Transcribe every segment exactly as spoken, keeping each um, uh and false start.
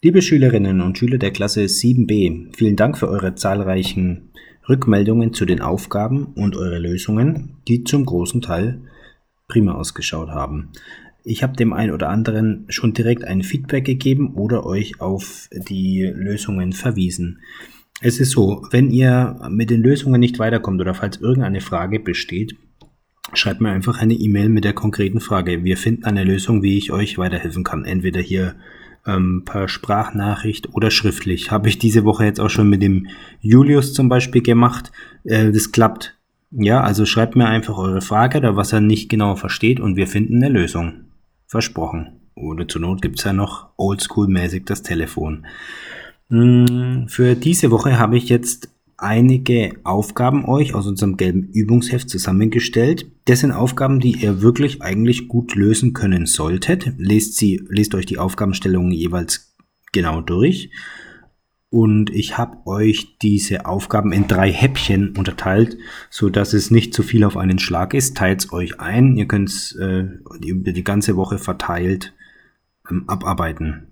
Liebe Schülerinnen und Schüler der Klasse sieben b, vielen Dank für eure zahlreichen Rückmeldungen zu den Aufgaben und eure Lösungen, die zum großen Teil prima ausgeschaut haben. Ich habe dem einen oder anderen schon direkt ein Feedback gegeben oder euch auf die Lösungen verwiesen. Es ist so, wenn ihr mit den Lösungen nicht weiterkommt oder falls irgendeine Frage besteht, schreibt mir einfach eine E-Mail mit der konkreten Frage. Wir finden eine Lösung, wie ich euch weiterhelfen kann. Entweder hier ähm, per Sprachnachricht oder schriftlich. Habe ich diese Woche jetzt auch schon mit dem Julius zum Beispiel gemacht. Äh, das klappt. Ja, also schreibt mir einfach eure Frage oder was er nicht genau versteht und wir finden eine Lösung. Versprochen. Oder zur Not gibt's ja noch oldschool-mäßig das Telefon. Für diese Woche habe ich jetzt einige Aufgaben euch aus unserem gelben Übungsheft zusammengestellt. Das sind Aufgaben, die ihr wirklich eigentlich gut lösen können solltet. Lest sie, lest euch die Aufgabenstellungen jeweils genau durch. Und ich habe euch diese Aufgaben in drei Häppchen unterteilt, so dass es nicht zu viel auf einen Schlag ist. Teilt es euch ein. Ihr könnt es äh, über die ganze Woche verteilt ähm, abarbeiten.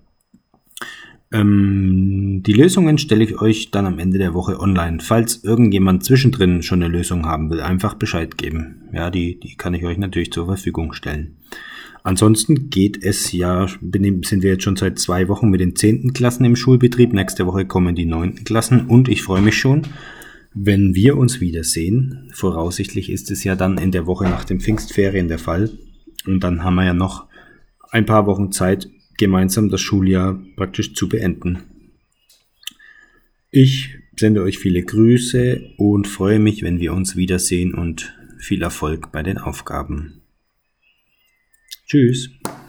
Ähm, die Lösungen stelle ich euch dann am Ende der Woche online. Falls irgendjemand zwischendrin schon eine Lösung haben will, einfach Bescheid geben. Ja, die, die kann ich euch natürlich zur Verfügung stellen. Ansonsten geht es ja, sind wir jetzt schon seit zwei Wochen mit den zehnten Klassen im Schulbetrieb. Nächste Woche kommen die neunten Klassen und ich freue mich schon, wenn wir uns wiedersehen. Voraussichtlich ist es ja dann in der Woche nach den Pfingstferien der Fall. Und dann haben wir ja noch ein paar Wochen Zeit, gemeinsam das Schuljahr praktisch zu beenden. Ich sende euch viele Grüße und freue mich, wenn wir uns wiedersehen und viel Erfolg bei den Aufgaben. Tschüss.